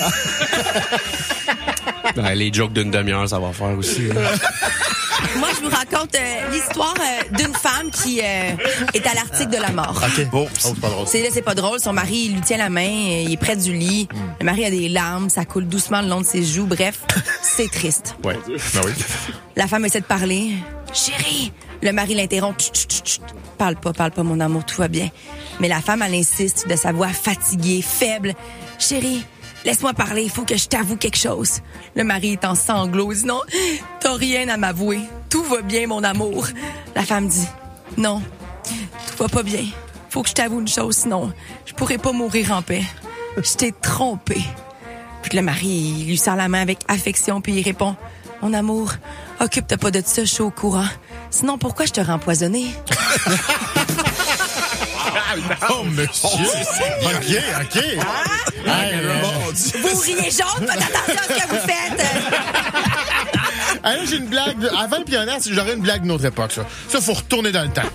Ben, les jokes d'une demi-heure, ça va faire aussi. Moi, je vous raconte euh, l'histoire euh, d'une femme qui euh, est à l'article de la mort. OK. Oh, c'est pas drôle. C'est là, c'est pas drôle. Son mari, il lui tient la main, euh, il est près du lit. Le mari a des larmes, ça coule doucement le long de ses joues. Bref, c'est triste. Ouais. Ben oui. La femme essaie de parler. Chérie! Le mari l'interrompt. Chut, chut, chut, chut. Parle pas, parle pas, mon amour, tout va bien. Mais la femme, elle insiste de sa voix fatiguée, faible. Chérie, laisse-moi parler, il faut que je t'avoue quelque chose. Le mari est en sanglots. Il dit non, t'as rien à m'avouer. Tout va bien, mon amour. La femme dit non, tout va pas bien. Faut que je t'avoue une chose, sinon je pourrais pas mourir en paix. Je t'ai trompé. Puis le mari, il lui serre la main avec affection, puis il répond mon amour, occupe-toi pas de ça, je suis au courant. Sinon, pourquoi je t'aurais empoisonné? Oh, monsieur. OK, OK. Hey, euh, Vous riez jaune, faites attention à ce que vous faites. Ah, là, j'ai une blague. De... Avant le pionnier, j'aurais une blague d'une autre époque, ça. Ça, faut retourner dans le temps.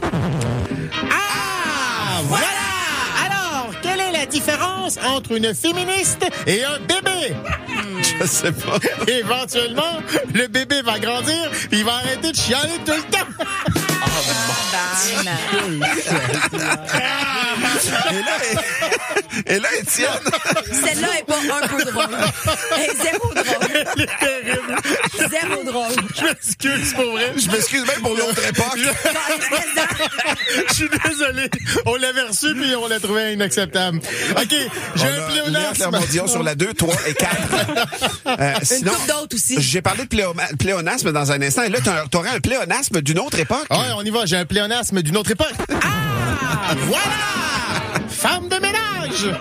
Ah, voilà! Alors, quelle est la différence entre une féministe et un bébé? Je sais pas. Éventuellement, le bébé va grandir et il va arrêter de chialer tout le temps. Et là, et là, Étienne. Celle-là est pas un peu drôle. Elle est zéro drôle. Elle est terrible. Zéro drôle. Je m'excuse pour vrai. Je m'excuse même pour l'autre époque. Je suis désolé. On l'avait reçu puis on l'a trouvé inacceptable. OK, j'ai un pléonasme. Clermont-Dion sur la deux, trois et quatre. Euh, Une sinon, coupe d'autres aussi. j'ai parlé de pléoma- pléonasme dans un instant. Et là, t'as- t'aurais un pléonasme d'une autre époque. Ouais, on y va. J'ai un pléonasme d'une autre époque. Ah, voilà! Femme de ménage!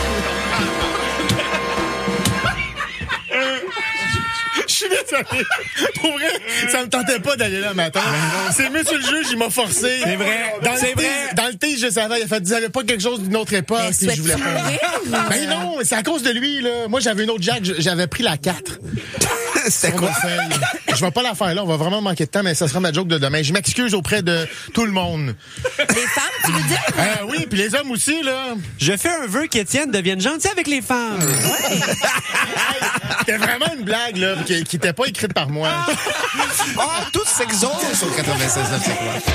Je suis désolé. Pour vrai, ça me tentait pas d'aller là matin. C'est monsieur le juge, il m'a forcé. C'est vrai. Dans C'est le thé- vrai. Dans le thé, je savais. Il a fait, vous avez pas quelque chose d'une autre époque. Mais Puis je voulais souhaites-tu pas. mourir? Ben non, c'est à cause de lui, là. Moi, j'avais une autre Jack, j'avais pris la quatre. C'était Sur quoi? ma feuille. Je vais pas la faire là, on va vraiment manquer de temps, mais ça sera ma joke de demain. Je m'excuse auprès de tout le monde. Les femmes, tu veux dire? Euh, oui, puis les hommes aussi, là. Je fais un vœu qu'Étienne devienne gentil avec les femmes. C'était vraiment une blague, là, qui, qui était pas écrite par moi. Ah, tout s'exauce au quatre-vingt-seize neuf, c'est quoi?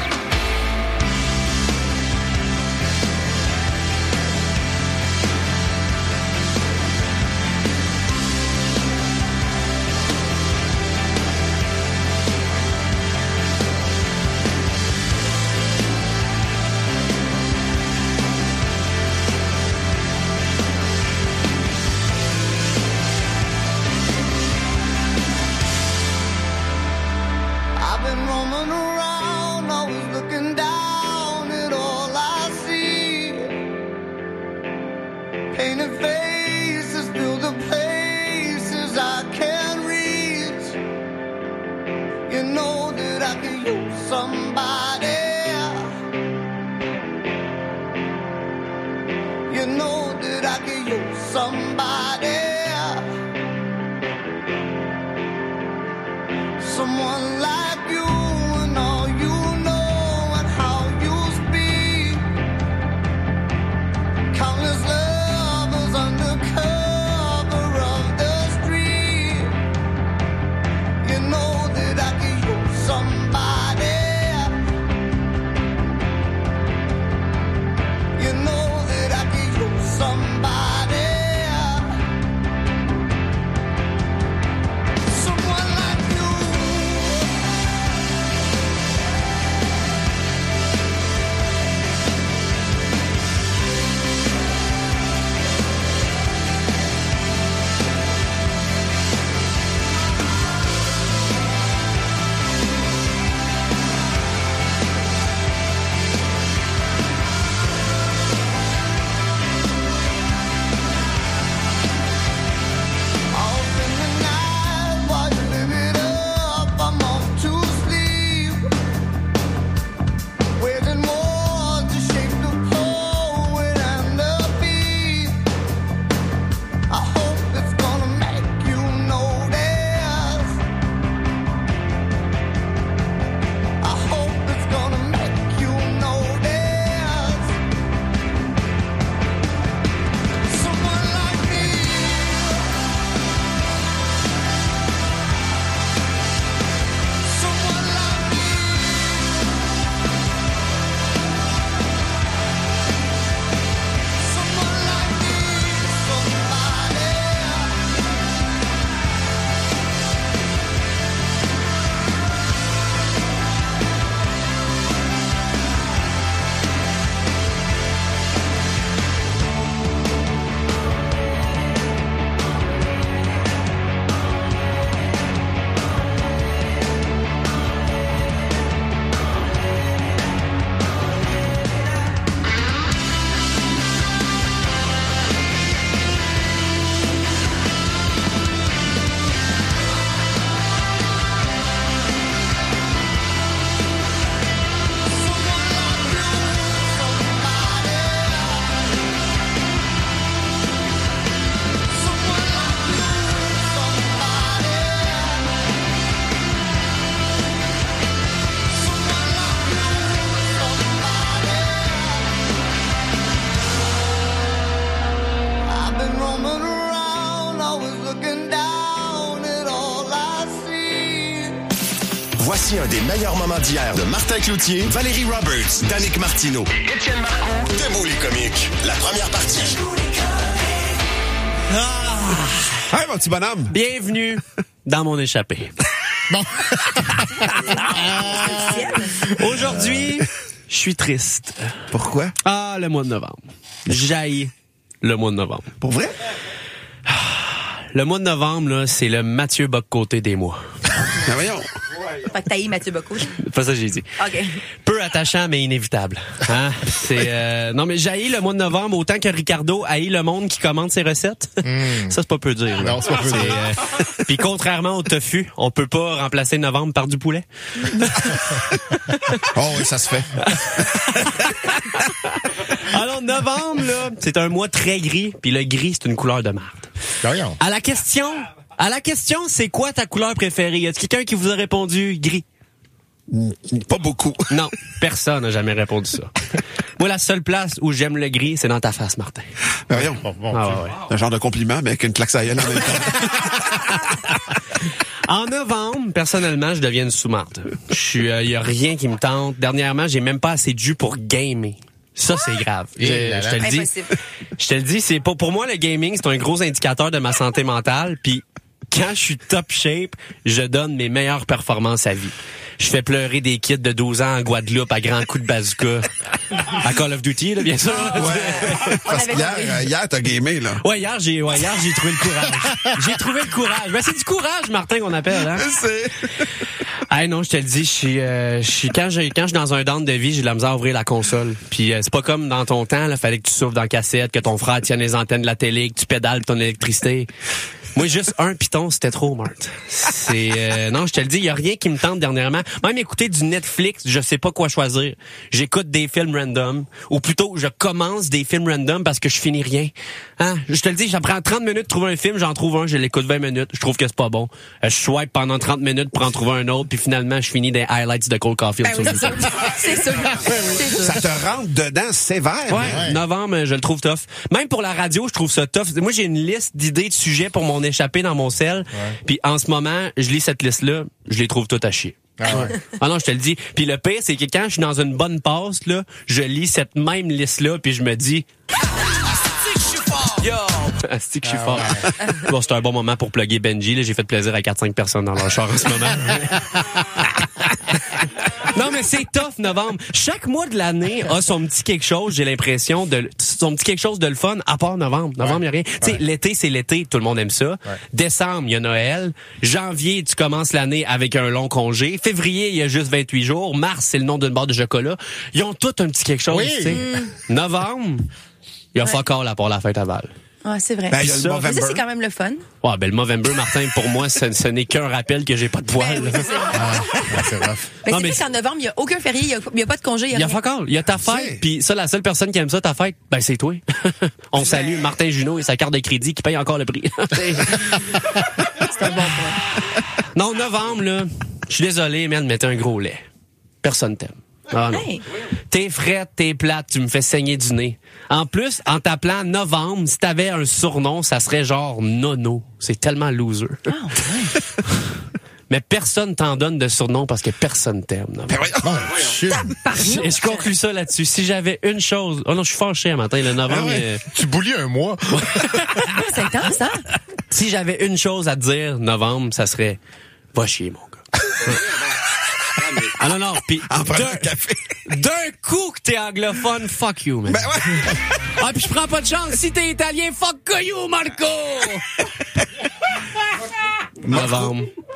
I've been roaming around, always looking down at all I see. Painted faces fill the places I can't reach. You know that I could use somebody. You know that I could use somebody. Someone like you and all you know and how you Voici un des meilleurs moments d'hier de Martin Cloutier, Valérie Roberts, Danick Martineau et Étienne Marcoux. Debout les comiques. La première partie. Ah! Hey, mon petit bonhomme! Bienvenue dans mon échappée. Bon. Aujourd'hui, je suis triste. Pourquoi? Ah, le mois de novembre. J'haïs le mois de novembre. Pour vrai? Le mois de novembre, là, c'est le Mathieu Bock-Côté des mois. Ben voyons. Fait que t'as eu Mathieu Bocco. Pas ça que j'ai dit. OK. Peu attachant, mais inévitable. Hein? C'est euh... Non, mais j'haïs le mois de novembre autant que Ricardo haït le monde qui commande ses recettes. Mm. Ça, c'est pas peu dire. Là. Non, c'est pas peu dire. Euh... Puis contrairement au tofu, on peut pas remplacer novembre par du poulet. Oh oui, ça se fait. Alors, novembre, là, c'est un mois très gris. Puis le gris, c'est une couleur de marde. Voyons. À la question... À la question, c'est quoi ta couleur préférée? Y a quelqu'un qui vous a répondu gris? Pas beaucoup. Non, personne n'a jamais répondu ça. Moi, la seule place où j'aime le gris, c'est dans ta face, Martin. Ben voyons. Bon, bon, Ah, ouais, ouais. Un genre de compliment, mais avec une claque à gueule en même temps. En novembre, personnellement, je deviens une sous-marde. Je suis, euh, y a rien qui me tente. Dernièrement, j'ai même pas assez de jus pour gamer. Ça, c'est grave. Je, je te le dis. Impossible. Je te le dis, c'est pas, pour moi, le gaming, c'est un gros indicateur de ma santé mentale. Puis, quand je suis top shape, je donne mes meilleures performances à vie. Je fais pleurer des kids de douze ans en Guadeloupe à grands coups de bazooka. À Call of Duty, là, bien sûr. Ouais. Parce que hier, euh, hier, t'as gamé, là. Ouais, hier, j'ai, ouais, hier, j'ai trouvé le courage. J'ai trouvé le courage. Ben, c'est du courage, Martin, qu'on appelle, hein. C'est... Hey, non, je te le dis, je suis, euh, je suis, quand je, quand je suis dans un down de vie, j'ai de la misère à ouvrir la console. Puis, euh, c'est pas comme dans ton temps, là, fallait que tu souffles dans la cassette, que ton frère tienne les antennes de la télé, que tu pédales ton électricité. Moi, juste un piton, c'était trop, Marthe. C'est euh, non, je te le dis, il y a rien qui me tente dernièrement. Même écouter du Netflix, je sais pas quoi choisir. J'écoute des films random, ou plutôt, je commence des films random parce que je finis rien. Hein? Je te le dis, ça prend trente minutes de trouver un film, j'en trouve un, je l'écoute vingt minutes, je trouve que c'est pas bon. Euh, je swipe pendant trente minutes pour en trouver un autre, puis finalement, je finis des highlights de Cole Caulfield. Ben oui, c'est ça. C'est ça. Ça te rentre dedans sévère. Ouais, mais... novembre, je le trouve tough. Même pour la radio, je trouve ça tough. Moi, j'ai une liste d'idées de sujets pour mon échappée dans mon sel. Ouais. Puis en ce moment, je lis cette liste-là, je les trouve toutes à chier. Ah, ouais. Ah non, je te le dis. Puis le pire, c'est que quand je suis dans une bonne passe, là, je lis cette même liste-là, puis je me dis... Yo! Asti que je suis fort. Ouais. Bon, c'est un bon moment pour plugger Benji. Là, j'ai fait plaisir à quatre cinq personnes dans leur char en ce moment. Non, mais c'est tough, novembre. Chaque mois de l'année a son petit quelque chose, j'ai l'impression, de son petit quelque chose de le fun, à part novembre. Novembre, il ouais. a rien. Tu sais, ouais. l'été, c'est l'été, tout le monde aime ça. Ouais. Décembre, il y a Noël. Janvier, tu commences l'année avec un long congé. Février, il y a juste vingt-huit jours. Mars, c'est le nom d'une barre de chocolat. Ils ont tous un petit quelque chose, oui. tu sais. Mm. Novembre, il y a ouais. fuck all à part la fête à Val. Ah, c'est vrai. Ben, il y a le Mais ça, c'est quand même le fun. Ouais, ben, le Movember, Martin, pour moi, ce, ce n'est qu'un rappel que j'ai pas de poils. Ben, oui, c'est ah, c'est rough. Mais non, c'est mais vrai qu'en novembre, il n'y a aucun férié, il n'y a, a pas de congé. Il y a fuck all. Il y a ta fête. Puis ça, la seule personne qui aime ça, ta fête, ben, c'est toi. On salue Martin Junot et sa carte de crédit qui paye encore le prix. C'est un bon point. Non, novembre, là, je suis désolé, man, mettez un gros lait. Personne t'aime. Ah non. Hey. T'es frette, t'es plate, tu me fais saigner du nez. En plus, en t'appelant novembre, si t'avais un surnom, ça serait genre Nono. C'est tellement loser. Oh, ouais. Mais personne t'en donne de surnom parce que personne t'aime. Oh, Et je conclue ça là-dessus. Si j'avais une chose... Oh non, je suis fâché un matin, le novembre... Ah ouais. euh... Tu boulis un mois. C'est intense, ça. Si j'avais une chose à te dire, novembre, ça serait... Va chier, mon gars. Ah non, non, pis d'un, café. d'un coup que t'es anglophone, fuck you, man. Ben ouais. Ah, pis je prends pas de chance. Si t'es italien, fuck you, Marco! Novembre.